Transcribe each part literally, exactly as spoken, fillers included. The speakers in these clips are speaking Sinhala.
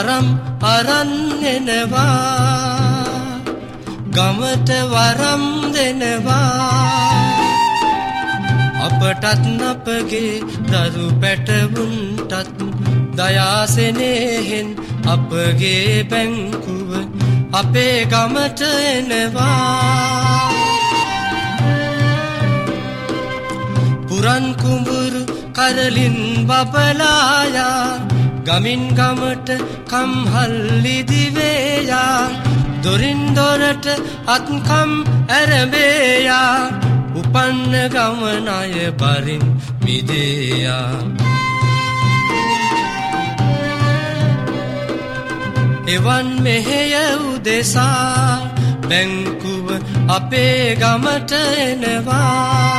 වරම් අරන් එනවා ගමට වරම් දෙනවා අපටත් අපගේ දරු පැටවුන්ටත් දයාසෙනෙහෙන් අපගේ බැංකුව අපේ ගමට එනවා පුරන් කුඹුරු කරලින් බබලායා ගමින් ගමට කම්හල්ලි දිවේයා දොරින් දොරට අත්කම් ඇරඹේයා උපන්න ගමනය බරින් මිදේයා එවන් මෙහෙය උදෙසා බැංකුව අපේ ගමට එනවා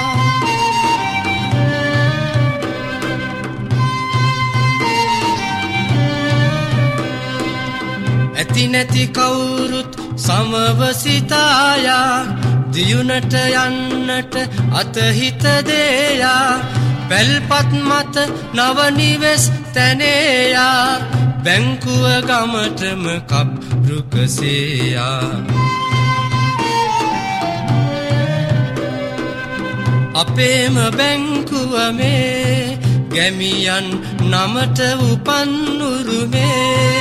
ඇති නැති කවුරුත් සමව සිතායා දියුණට යන්නට අතහිත දේයා පැල්පත් මත නව නිවෙස් තැනේයා බැංකුව ගමටම කප්රුකසේයා අපේම බැංකුව මේ ගැමියන් නමට උපන් උරුමේ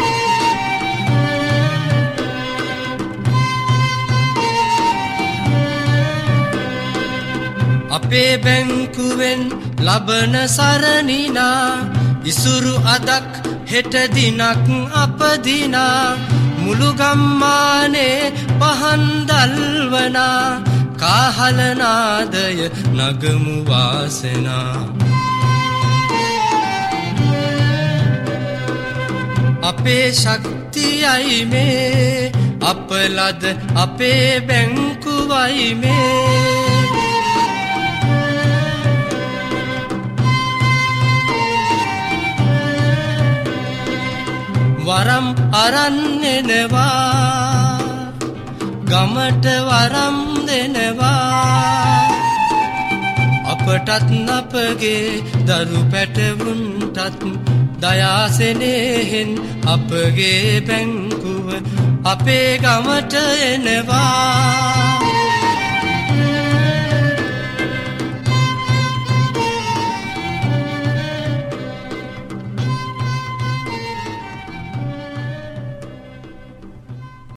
අපේ බැංකුවෙන් ලබන සරණිනා ඉසුරු අදක් හෙට දිනක් අපදිනා මුළු ගම්මානේ පහන් දල්වනා කාහලනාදය නගමු වාසනා අපේ ශක්තියයි මේ අපලද අපේ බැංකුවයි මේ වරම් අරන් එනවා ගමට වරම් දෙනවා අපටත් අපගේ දරු පැටවුන්ටත් දයාසෙනෙහෙන් අපගේ බැංකුව අපේ ගමට එනවා